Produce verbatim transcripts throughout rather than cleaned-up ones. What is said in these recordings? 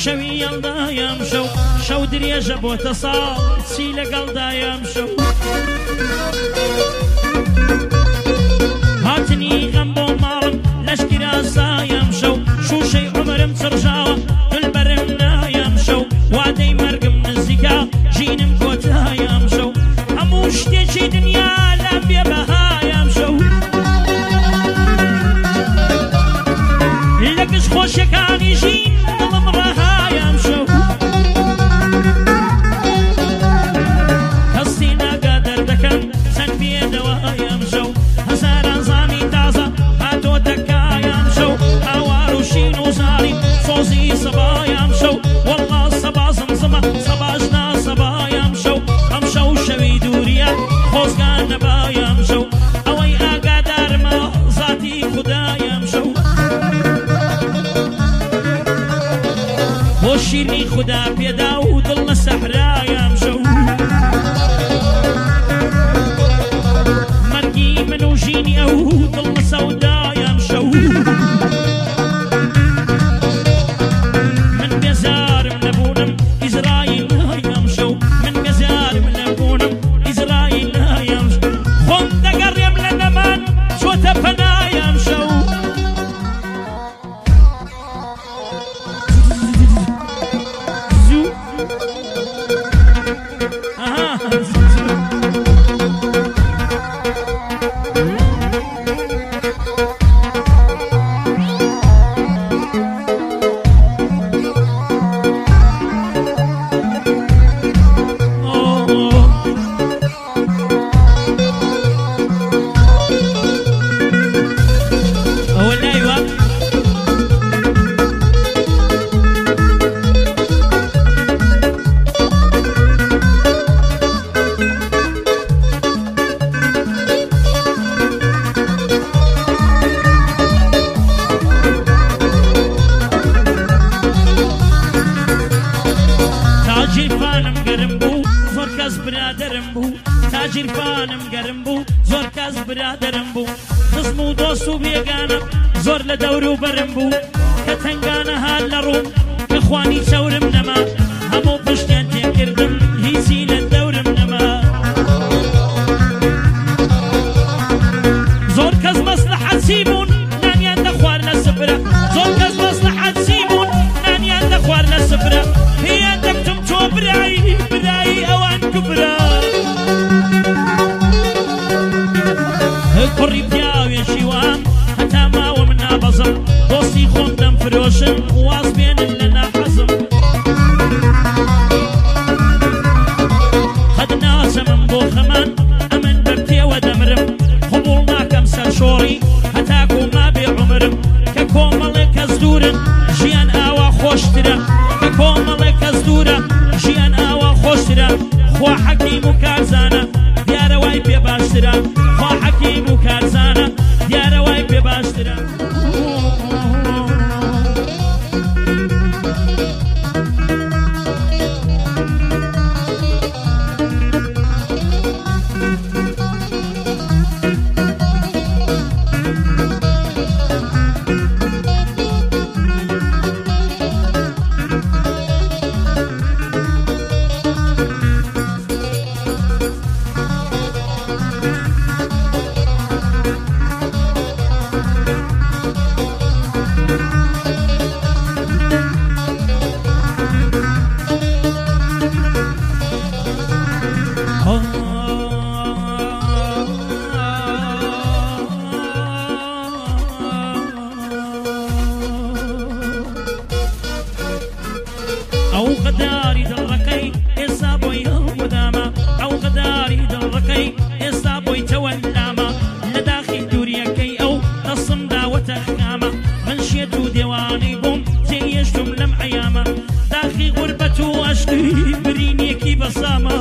شەوی یەڵدایەم شەو شەو درێژە بۆتە ساڵ چی لەگەڵدایەم شەو هاتنی غەم بۆ ماڵم لەشکی راسایەم شەو شوشەی عومرم چڕژاوە دولبەرم نایەم شەو وادەی مەرگم نزیکە ژینم کۆتایەم شەو هەموو شتێکی دنیا لەم بێبەهایەم شەو لە گشت خۆشیەکانی ژین دڵم ڕەهایەم شەو کەسی ناگا دەردەکەم چەند بێدەوایەم شەو هەزاران زامی تازە هاتۆتە کایەم شەو هاوار و شین و زاری سۆزی سەبایەم شەو وەڵڵا سەبا زمزمە سەباش ناسەبایەم شەو ئەم شەو شەوی دووریە خۆزگان نەبایەم شەو ئەوەی ئاگادارمە زاتی خودایەم شەو بۆ شیرنی خوددا پێدا و دڵ لە سەحرایەم شەو مەرگی من و ژینی ئەو دڵ لە سەودایەم شەو من بێزارم لەبوونم ئیزراییل نایەم شەو من بێزارم لەبوونم ئیزراییل نایەم شەو خۆم دەگەڕێم لە نەمان چۆتە پەنایەم شەو تاجیرفانم گەرم بوو زۆر کەس برادرم بوو خزم و دۆست و بێگانم زۆر لە دەور و بەرم بوو کە تەنگانە هات لە ڕووم کە خوانی چەورم نەما هەموو پشتیان تێکردم هیچی لە دەورم نەما زۆر کەس مەسلحەتی بوون نانیان دەخوار لە سفرە زۆر کەس مەسلحەتی بوون نانیان دەخوار لە سفرە پێیان دەکتم تۆ برایی برایی ئەوان کوبرە کوڕی پیاوێکی وام هەتا ماوە من نابەزم دۆستی خۆم دەمفرۆشم واز بێنن لە ناحەزم قەت ناچەمم بۆ خەمان ئەمن بەرتێوە دەمرم قبوڵ ناکەم سەر شۆڕی هەتاکو ما بێ عومرم کە کۆمەڵێ کەس دوورن ژیان ئاوا خۆشترە کە کۆمەڵێ کەس دوورە ژیان ئاوا خۆشترە خوا حەکیم و کارزانە دیارە وای پێ باشترە خوا حەکیم و کارزانە دیارە وای پێ باشترە ئەو غەداری دڵڕەکەی ئێستا بۆی هەڵمدامە ئەو غەداری دڵڕەکەی ئێستا بۆی تەوەلامە لە داخی دووریەکەی ئەو دەسم داوەتە خامە من شێت و دێوانەی بووم تێگەشتم لەم ئەیامە داخی غوربەت و ئەشتی برینیەکی بەسامە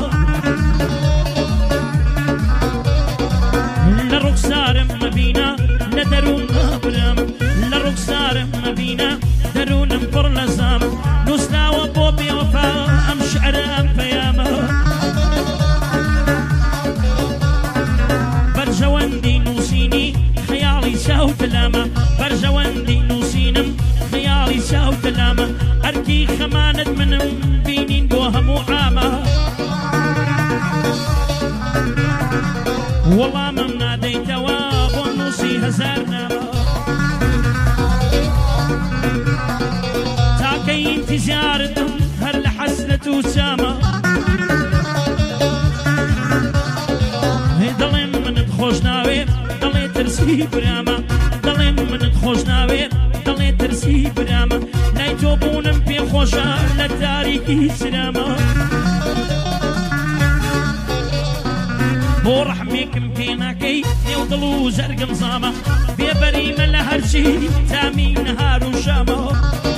لە ڕوخسارم مەبینە لە دەروون نابرم لە ڕوخسارم مەبینە دەروونم پڕ لە زام نووسناوە بۆ بێوەفا ئەم شعرە ئەم پەیامە بەرژەوەندی نووسینی خەیاڵی چاو تەلامە بەرژەوەندی نووسینم خەیاڵی چاو تەلامە أركي خمانت من بينين بوهم وعامة والله من نادي تواب ونوصي هزار نامة تاكين في زيارتهم هل حسنة وسامة ضلين من تخوش ناوي ضلين ترسي برامة ضلين من تخوش ناوي ضلين ترسي برامة لا يتوبون في خوشة للتاريخ سلامة بو رحميكم فيناكي يوضلو زرق مصامة بيبريمة لهرشي تامي نهار وشامة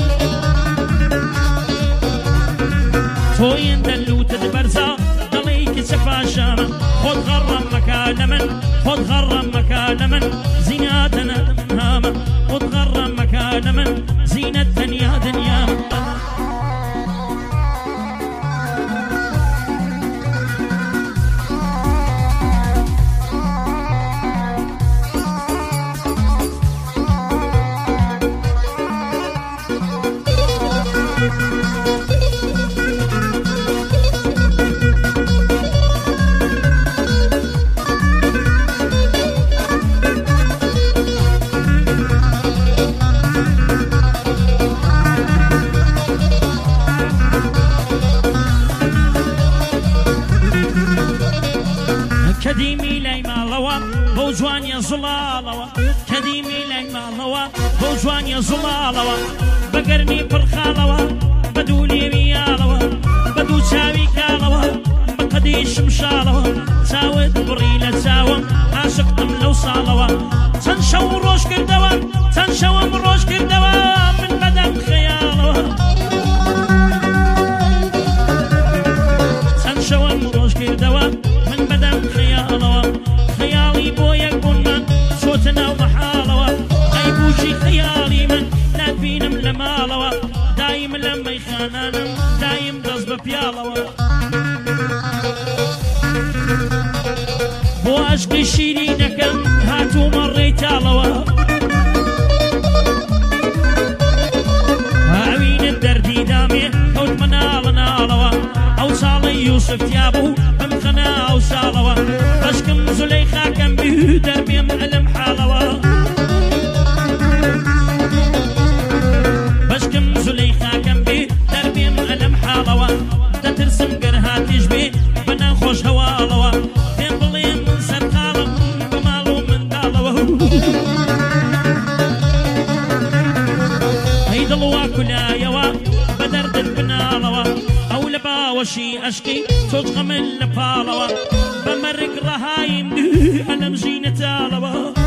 توين دلو تدبرزا ضليك سفا شامة خد غرم مكان من خد غرم مكان من زيناتنا هامة خد غرم مكان من زينة دنيا دنيا كديمي لاي مالوا بوجوان يا زلالوا كديمي لاي مالوا بوجوان يا زلالوا بقرني برخالوا بدولي ميالوا بدو تساوي كالوا بقديش مشالوا تساود بريلة تساوم عاشقتم لو صالوا تنشو روش كردوا تنشو مروش كردوا من بدن خيالوا تنشو مروش كردوا من بدن خيالوا خيالي بويك بنا صوتنا ومحالوا غيبوشي خيالي من لا تبينم لمالوا دايم لما يخانانا دايم غصب بيالوا بو عشقي شيرينك هاتو مريتالوا عوين الدردي دامي كوت منال نالوا او صالي يوسف تيابو بمخنا او سالوا بشكم زليخا كان بيه دربي معلم حالوا بشكم زليخا كان بيه دربي معلم حالوا تترسم قرهات يجبي بنا خوش هوالوا بين بلين من سرقالم بمالو من دالوا هيدا الوا كلا يوا بدرد البنالوا او لبا وشي اشكي تضغم اللبالوا بمرق رهايم انا مزينة تالوا